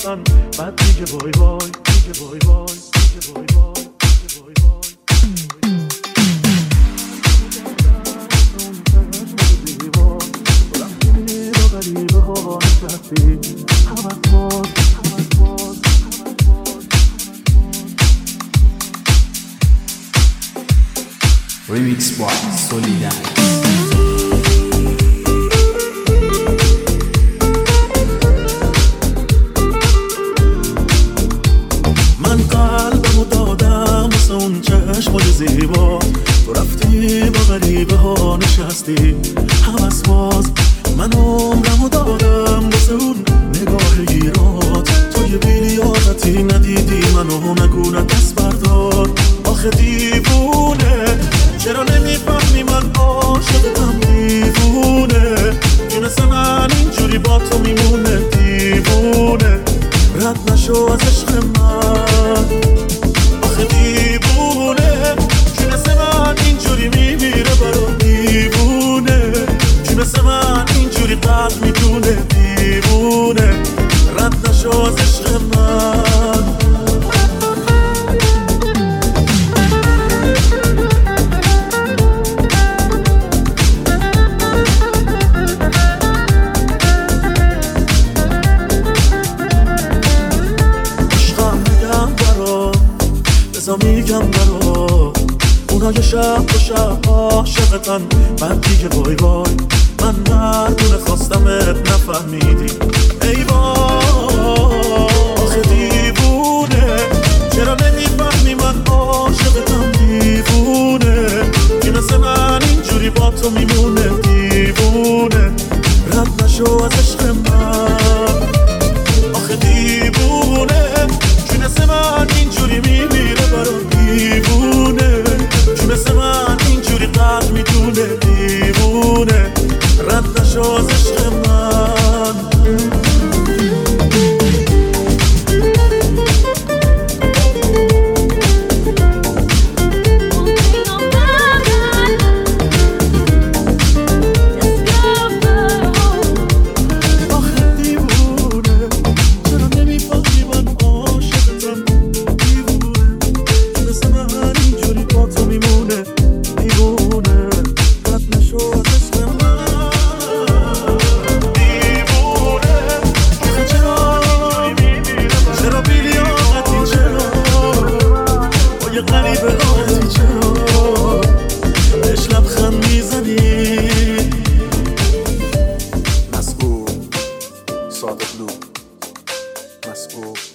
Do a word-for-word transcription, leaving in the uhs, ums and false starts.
عاشقن بعد دیگه بای بای دیگه بای بای دیگه بای بای دیگه بای بای غریبه ها نشستی حوض باز حوض باز Remix by Solidar. من قلبمو دادم واسه اون چشمای زیبا، تو رفتی با غریبه ها نشستی حوض باز. من عمرمو دادم واسه اون نگاه گیرات، تو یه بیلیاقتی ندیدی منو نگونه دست بردار. آخه دیوونه چرا نمیفهمی من عاشقتم دیوونه، جونس من اینجوری با تو میمونه دیوونه، رد نشو از عشق من. آخه دیوونه جونس من اینجوری میمیره برام دیوونه، جونس من اینجوری قلب میدونه دیوونه، رد نشو از عشق من. بزا میگم برا اونای شب و شب عاشقتن بعد دیگه بای بای. من مردونه خواستمت نفهمیدی ای وای. آخه دیوونه چرا نمیفهمی من عاشقتم دیوونه، جونس من اینجوری با تو میمونه دیوونه، رد نشو از عشق من. آخه دیوونه جونس من اینجوری میمیره برام دیوونه، جونس من اینجوری قلب میدونه دیوونه، رد نشو از عشق من. Saw the blue, my school.